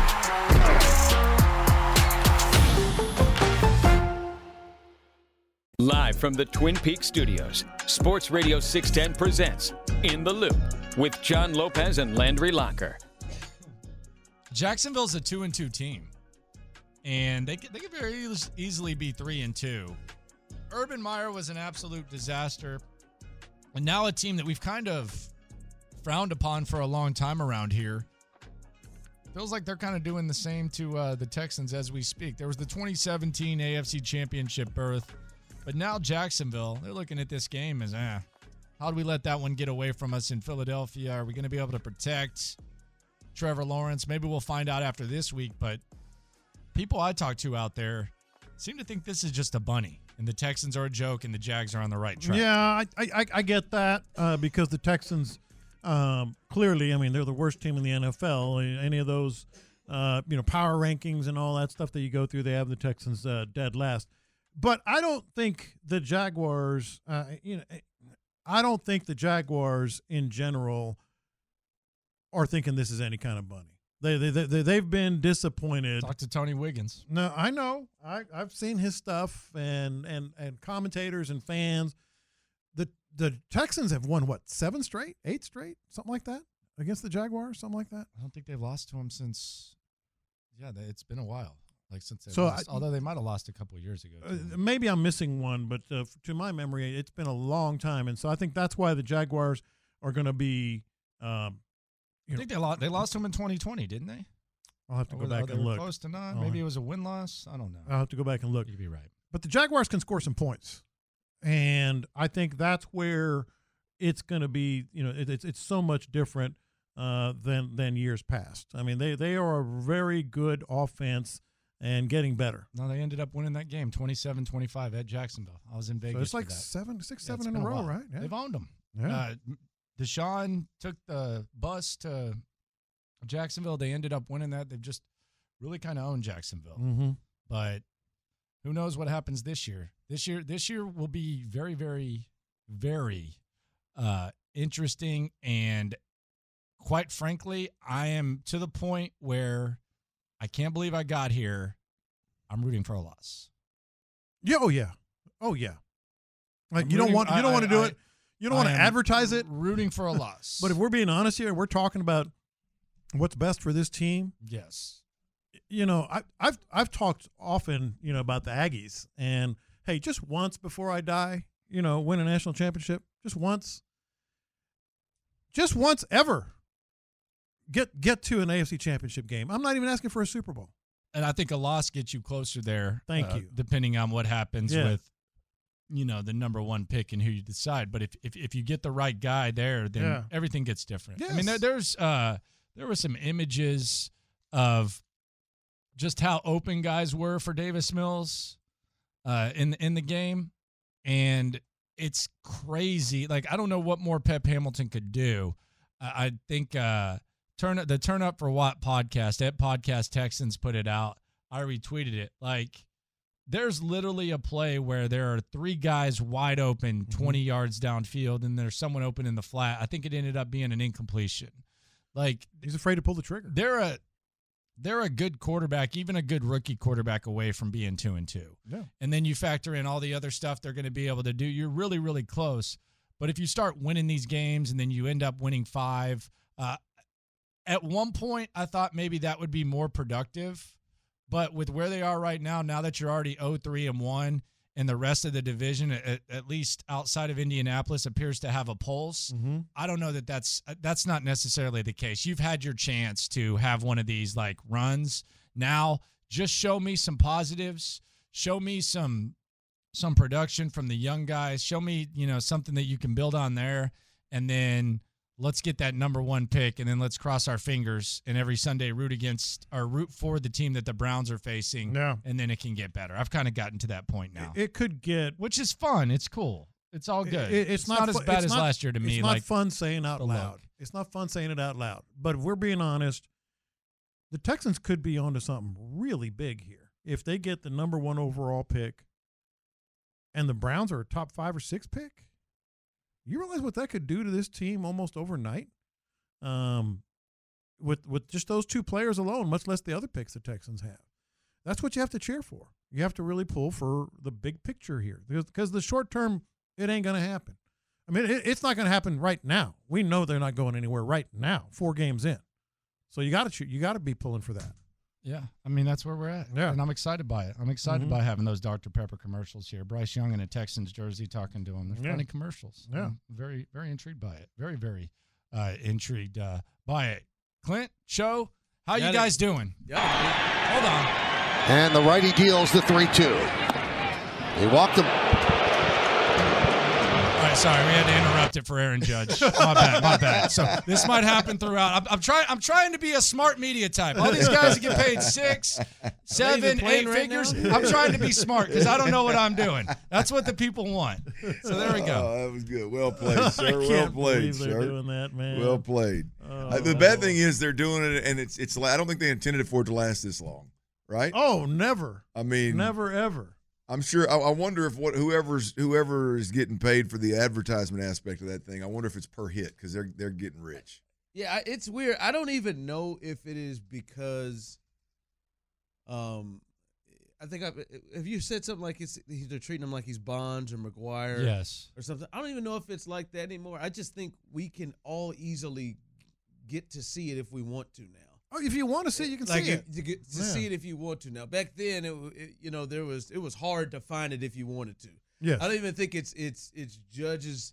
Live from the Twin Peaks studios, Sports Radio six ten presents In the Loop with John Lopez and Landry Locker. Jacksonville's a two and two team, and they could, they could very easily be three and two. Urban Meyer was an absolute disaster, and now a team that we've kind of frowned upon for a long time around here. Feels like they're kind of doing the same to uh, the Texans as we speak. There was the twenty seventeen A F C Championship berth. But now Jacksonville, they're looking at this game as, eh, how do we let that one get away from us in Philadelphia? Are we going to be able to protect Trevor Lawrence? Maybe we'll find out after this week, but people I talk to out there seem to think this is just a bunny, and the Texans are a joke, and the Jags are on the right track. Yeah, I I, I get that uh, because the Texans um, clearly, I mean, they're the worst team in the N F L. Any of those, uh, you know, power rankings and all that stuff that you go through, they have the Texans uh, dead last. But I don't think the Jaguars, uh, you know, I don't think the Jaguars in general are thinking this is any kind of bunny. They they they they've been disappointed. Talk to Tony Wiggins. No, I know. I I've seen his stuff and and and commentators and fans. The the Texans have won what, seven straight, eight straight, something like that against the Jaguars, something like that. I don't think they've lost to him since. Yeah, they, it's been a while. Like since they so lost, I, although they might have lost a couple of years ago. Uh, maybe I'm missing one, but uh, to my memory, it's been a long time, and so I think that's why the Jaguars are going to be. Um, I think know, they lost. They lost to them in twenty twenty, didn't they? I'll have to or go back they and were look. Close to not. Oh, Maybe it was a win loss. I don't know. I'll have to go back and look. You'd be right. But the Jaguars can score some points, and I think that's where it's going to be. You know, it, it's it's so much different uh, than than years past. I mean, they they are a very good offense. And getting better. No, they ended up winning that game twenty-seven twenty-five at Jacksonville. I was in Vegas. So it's like for that. seven, six, yeah, seven in a row, right? Yeah. They've owned them. Yeah. Uh, Deshaun took the bus to Jacksonville. They ended up winning that. They've just really kind of owned Jacksonville. Mm-hmm. But who knows what happens this year? This year, this year will be very, very, very uh, interesting. And quite frankly, I am to the point where I can't believe I got here. I'm rooting for a loss. Yeah. Oh yeah. Oh yeah. Like I'm you rooting, don't want you don't I, want to do I, it. You don't want to am advertise it. Rooting for a loss. But if we're being honest here, we're talking about what's best for this team. Yes. You know, I, I've I've talked often, you know, about the Aggies, and hey, just once before I die, you know, win a national championship, just once, just once ever. Get get to an A F C championship game. I'm not even asking for a Super Bowl. And I think a loss gets you closer there. Thank uh, you. Depending on what happens yeah. with, you know, the number one pick and who you decide. But if if, if you get the right guy there, then yeah. everything gets different. Yes. I mean, there, there's uh, there were some images of just how open guys were for Davis Mills uh, in in the game, and it's crazy. Like I don't know what more Pep Hamilton could do. I, I think. Uh, Turn the Turn Up for Watt podcast at Podcast Texans put it out. I retweeted it. Like, there's literally a play where there are three guys wide open, mm-hmm. twenty yards downfield, and there's someone open in the flat. I think it ended up being an incompletion. Like, he's afraid to pull the trigger. They're a they're a good quarterback, even a good rookie quarterback away from being two and two. Yeah. And then you factor in all the other stuff they're going to be able to do. You're really, really close. But if you start winning these games and then you end up winning five. Uh, At one point, I thought maybe that would be more productive, but with where they are right now, now that you're already oh three and one, and the rest of the division, at, at least outside of Indianapolis, appears to have a pulse. Mm-hmm. I don't know that that's that's not necessarily the case. You've had your chance to have one of these like runs. Now, just show me some positives. Show me some some production from the young guys. Show me, you know, something that you can build on there, and then let's get that number one pick, and then let's cross our fingers and every Sunday root against or root for the team that the Browns are facing, yeah. and then it can get better. I've kind of gotten to that point now. It, it could get, which is fun. It's cool. It's all good. It, it's, it's not, not fu- as bad it's as not, last year to me. It's not like fun saying out loud. Look. It's not fun saying it out loud. But if we're being honest, the Texans could be onto something really big here if they get the number one overall pick, and the Browns are a top five or six pick. You realize what that could do to this team almost overnight? Um, with with just those two players alone, much less the other picks the Texans have. That's what you have to cheer for. You have to really pull for the big picture here, because, because the short term, it ain't going to happen. I mean, it, it's not going to happen right now. We know they're not going anywhere right now, four games in. So you got to you got to be pulling for that. Yeah, I mean, that's where we're at. Yeah. And I'm excited by it. I'm excited Mm-hmm. by having those Doctor Pepper commercials here. Bryce Young in a Texans jersey talking to him. They're Yeah. funny commercials. Yeah. I'm very, very intrigued by it. Very, very uh, intrigued uh, by it. Clint, Show, how Got you it. guys doing? Yeah. Hold on. And the righty deals the three two. He walked him. All right, sorry, we had to interrupt it for Aaron Judge. My bad, my bad. So this might happen throughout. I'm, I'm trying. I'm trying to be a smart media type. All these guys that get paid six, seven, eight right figures. now? I'm trying to be smart because I don't know what I'm doing. That's what the people want. So there we go. Oh, that was good. Well played, sir. I Well can't played, believe they're sir. doing that, man. Well played. Oh, Uh, the bad thing is they're doing it, and it's it's. I don't think they intended for it to last this long, right? Oh, never. I mean, Never, ever. I'm sure. I, I wonder if what whoever's whoever is getting paid for the advertisement aspect of that thing. I wonder if it's per hit because they're they're getting rich. Yeah, I- it's weird. I don't even know if it is because, um, I think I, if you said something like it's they're treating him like he's Bonds or McGuire, Yes. or something. I don't even know if it's like that anymore. I just think we can all easily get to see it if we want to now. Oh, if you want to see it, you can like see if, it. to, get, to Yeah. see it if you want to. Now, back then, it, it you know there was it was hard to find it if you wanted to. Yes. I don't even think it's it's it's Judge's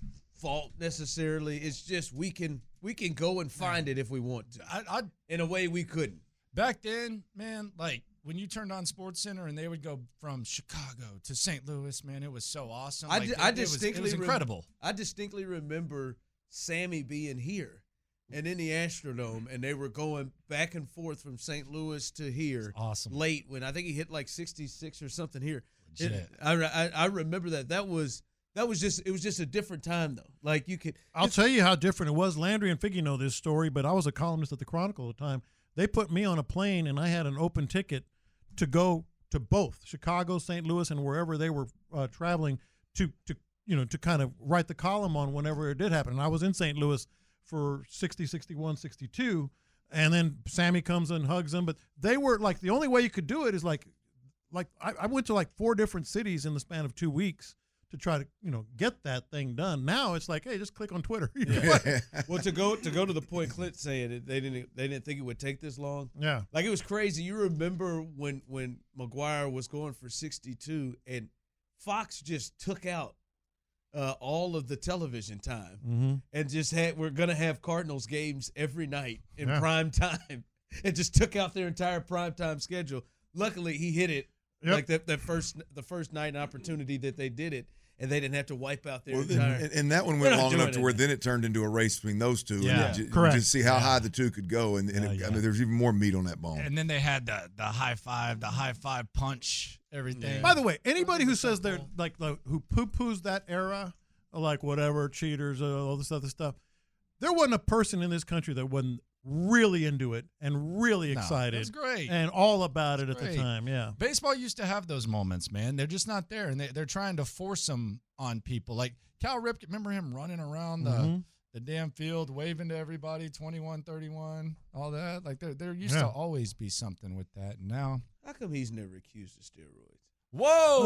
fault necessarily. It's just we can we can go and find it if we want to. I, I in a way we couldn't. Back then, man, like when you turned on Sports Center and they would go from Chicago to Saint Louis, man, it was so awesome. I, Like, di- it- I it was- distinctly it was rem- incredible. I distinctly remember Sammy being here and in the Astrodome, and they were going back and forth from Saint Louis to here. Awesome. Late when I think he hit like sixty-six or something here. Legit. It- I, I I remember that. That was that was just it was just a different time though. Like you could. I'll tell you how different it was. Landry and Figgy know this story, but I was a columnist at the Chronicle at the time. They put me on a plane, and I had an open ticket to go to both Chicago, Saint Louis, and wherever they were uh, traveling to to you know to kind of write the column on whenever it did happen. And I was in Saint Louis for sixty, sixty-one, sixty-two, and then Sammy comes and hugs them. But they were like the only way you could do it is like like I, I went to like four different cities in the span of two weeks to try to you know get that thing done. Now it's like, hey, just click on Twitter. You know? Yeah. Well, to go to go to the point Clint saying it, they didn't they didn't think it would take this long. Yeah. Like it was crazy. You remember when when McGuire was going for sixty-two and Fox just took out uh, all of the television time Mhm. and just had we're gonna have Cardinals games every night in Yeah. prime time and just took out their entire prime time schedule. Luckily, he hit it Yep. like that that first the first night and opportunity that they did it. And they didn't have to wipe out their Well, then- entire. and, and that one We're went not long doing enough to it. where then it turned into a race between those two. Yeah. and you, Correct. Just see how Yeah. high the two could go, and, and Yeah, it, yeah. I mean, there's even more meat on that bone. And then they had the the high five, the high five punch, everything. By the way, anybody who says they're like the, who poo-poos that era, like whatever cheaters, uh, all this other stuff, there wasn't a person in this country that wasn't really into it and really No, excited. that's great. And all about it at Great. the time. Yeah. Baseball used to have those moments, man. They're just not there, and they, they're trying to force them on people. Like Cal Ripken, remember him running around the, Mhm. the damn field, waving to everybody, twenty-one, thirty-one, all that? Like, there, there used Yeah. to always be something with that. And now, How come he's never accused of steroids? whoa!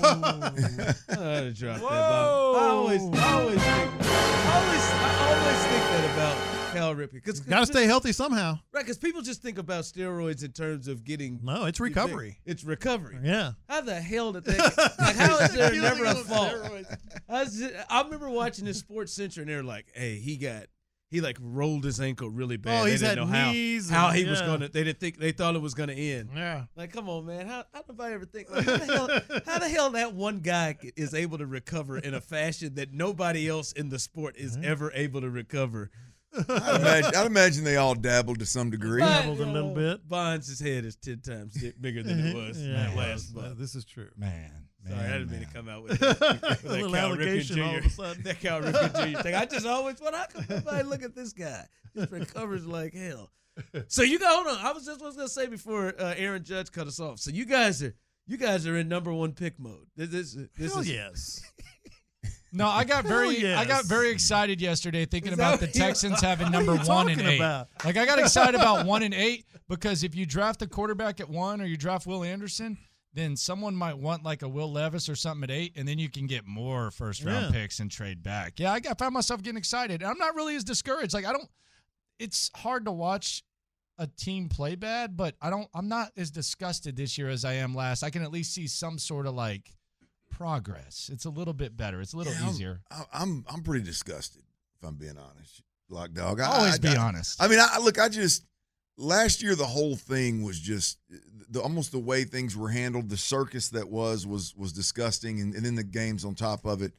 I had to drop that bomb. I always, I always think, I always, I always think that about Cal Ripken. Because Got to stay healthy somehow. right, because people just think about steroids in terms of getting. No, it's recovery. It's recovery. Yeah. How the hell did they? Like, how is there Accusing never a him of fault? steroids. I, was just, I remember watching this Sports Center, and they're like, "Hey, he got." He like rolled his ankle really bad. Oh, They he's didn't had know how, knees how and- he was yeah. gonna. They didn't think. They thought it was gonna end. Yeah. Like, come on, man. How how did I ever think? Like, how, the hell, how the hell that one guy is able to recover in a fashion that nobody else in the sport is ever able to recover? I'd, imagine, I'd imagine they all dabbled to some degree. But, Dabbled a you little know, bit. Bonds' head is ten times di- bigger than it was Yeah, that it last was. month. This is true. Man. Sorry, man, I didn't mean man. to come out with that, with that little Cal allegation Ripken all Junior of a sudden. That Cal Ripken Junior thing. I just always, what? How come everybody look at this guy? He recovers like hell. So you got hold on. I was just was gonna say before uh, Aaron Judge cut us off. So you guys are you guys are in number one pick mode. This this, this Hell is yes. No, I got very, Hell I got yes. very excited yesterday thinking Is that about the what you- Texans having What are number you one and talking eight. about? Like I got excited about one and eight because if you draft the quarterback at one or you draft Will Anderson, then someone might want like a Will Levis or something at eight, and then you can get more first round Yeah. picks and trade back. Yeah, I, got, I found myself getting excited. And I'm not really as discouraged. Like I don't. It's hard to watch a team play bad, but I don't. I'm not as disgusted this year as I am last. I can at least see some sort of like progress. It's a little bit better. It's a little Yeah, I'm- easier. I- I'm I'm pretty disgusted, if I'm being honest. Lock dog. I, Always I- be I- honest. I mean, I look. I just last year the whole thing was just the, almost the way things were handled. The circus that was was was disgusting, and, and then the games on top of it.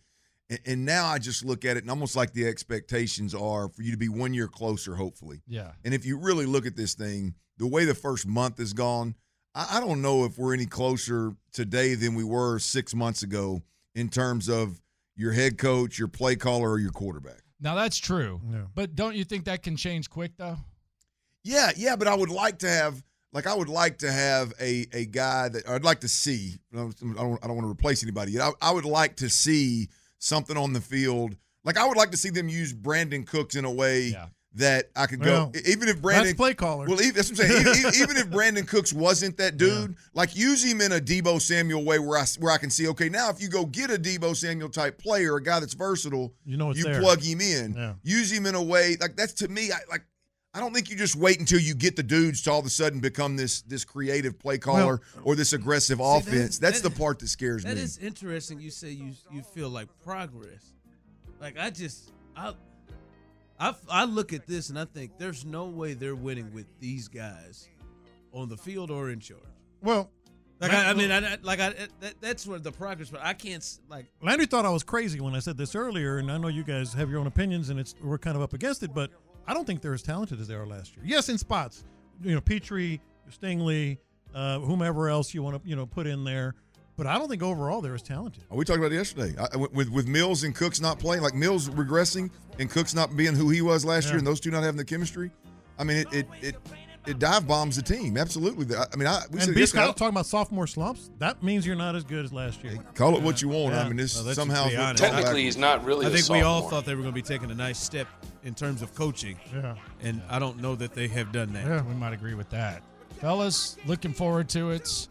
And, and now I just look at it and almost like the expectations are for you to be one year closer, hopefully. Yeah. And if you really look at this thing, the way the first month has gone, I, I don't know if we're any closer today than we were six months ago in terms of your head coach, your play caller, or your quarterback. Now, that's true. Yeah. But don't you think that can change quick, though? Yeah, yeah, but I would like to have like I would like to have a a guy that I'd like to see. I don't I don't, I don't want to replace anybody yet. I, I would like to see something on the field. Like I would like to see them use Brandon Cooks in a way Yeah. that I could Well, go even if Brandon that's play caller. Well, even, that's what I'm saying. even, even if Brandon Cooks wasn't that dude, like use him in a Debo Samuel way where I where I can see, okay, now if you go get a Debo Samuel type player, a guy that's versatile, You know it's you there. plug him in. Yeah. Use him in a way like that's to me. I, like I don't think you just wait until you get the dudes to all of a sudden become this this creative play caller or this aggressive See, offense. that- That's that- the part that scares That me. is interesting. You say you you feel like progress. Like I just I, I I look at this and I think there's no way they're winning with these guys on the field or in charge. Well, Like I, I mean, I, I- like I that, that's where the progress. But I can't s- like Landry thought I was crazy when I said this earlier, and I know you guys have your own opinions, and it's we're kind of up against it, but I don't think they're as talented as they are last year. Yes, in spots, you know, Petrie, Stingley, uh, whomever else you want to you know put in there, but I don't think overall they're as talented. Oh, we talked about it yesterday I, with with Mills and Cooks not playing, like Mills regressing and Cooks not being who he was last Yeah. year, and those two not having the chemistry. I mean, it it it, it dive bombs the team absolutely. I mean, I we And said B. yesterday, Scott talking about sophomore slumps. That means you're not as good as last year. call it what you want. Yeah. I mean, this Well, let's somehow just be is what honest. talk Technically, back- he's not really I a think we all sophomore. thought they were going to be taking a nice step in terms of coaching. Yeah. And I don't know that they have done that. Yeah, we might agree with that. Fellas, looking forward to it.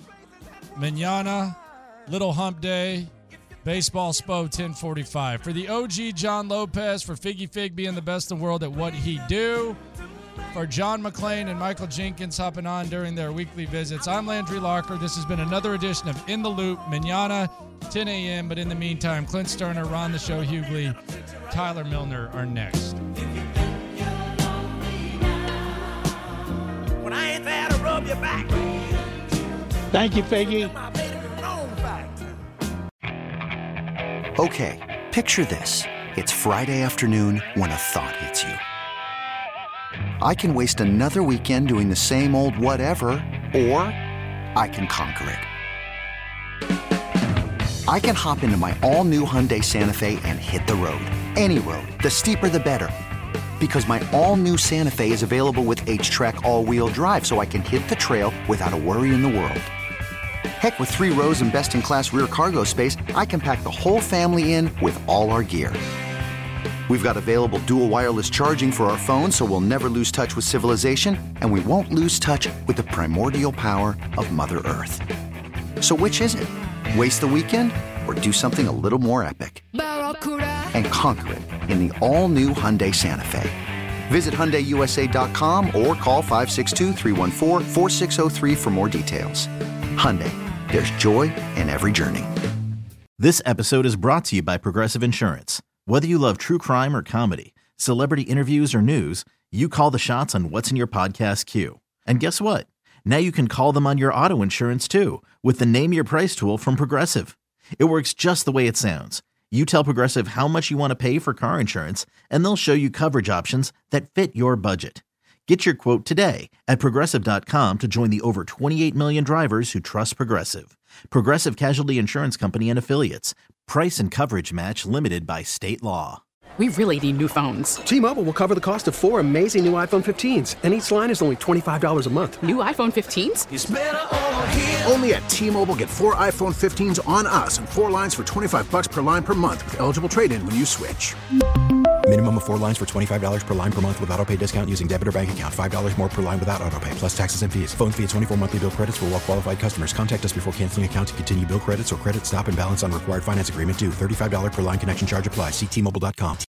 Manana, Little Hump Day, Baseball Spo ten forty-five. For the O G John Lopez, for Figgy Fig being the best in the world at what he do, for John McClain and Michael Jenkins hopping on during their weekly visits, I'm Landry Locker. This has been another edition of In the Loop, Manana, ten a.m. But in the meantime, Clint Sterner, Ron the Show Hughley, Tyler Milner are next. When I ain't there to rub your back. Thank you, Figgy. Okay, picture this. It's Friday afternoon when a thought hits you. I can waste another weekend doing the same old whatever, or I can conquer it. I can hop into my all-new Hyundai Santa Fe and hit the road. Any road. The steeper, the better. Because my all-new Santa Fe is available with H-Track all-wheel drive, so I can hit the trail without a worry in the world. Heck, with three rows and best-in-class rear cargo space, I can pack the whole family in with all our gear. We've got available dual wireless charging for our phones, so we'll never lose touch with civilization, and we won't lose touch with the primordial power of Mother Earth. So which is it? Waste the weekend or do something a little more epic? And conquer it in the all-new Hyundai Santa Fe. Visit Hyundai U S A dot com or call five six two, three one four, four six zero three for more details. Hyundai, there's joy in every journey. This episode is brought to you by Progressive Insurance. Whether you love true crime or comedy, celebrity interviews or news, you call the shots on what's in your podcast queue. And guess what? Now you can call them on your auto insurance too with the Name Your Price tool from Progressive. It works just the way it sounds. You tell Progressive how much you want to pay for car insurance, and they'll show you coverage options that fit your budget. Get your quote today at Progressive dot com to join the over twenty-eight million drivers who trust Progressive. Progressive Casualty Insurance Company and Affiliates. Price and coverage match limited by state law. We really need new phones. T-Mobile will cover the cost of four amazing new iPhone fifteens, and each line is only twenty-five dollars a month. New iPhone fifteens? It's better over here. Only at T-Mobile, get four iPhone fifteens on us and four lines for twenty-five bucks per line per month with eligible trade-in when you switch. Minimum of four lines for twenty-five dollars per line per month with autopay discount using debit or bank account. five dollars more per line without autopay, plus taxes and fees. Phone fee at twenty-four monthly bill credits for well-qualified customers. Contact us before canceling account to continue bill credits or credit stop and balance on required finance agreement due. thirty-five dollars per line connection charge applies. See T Mobile dot com.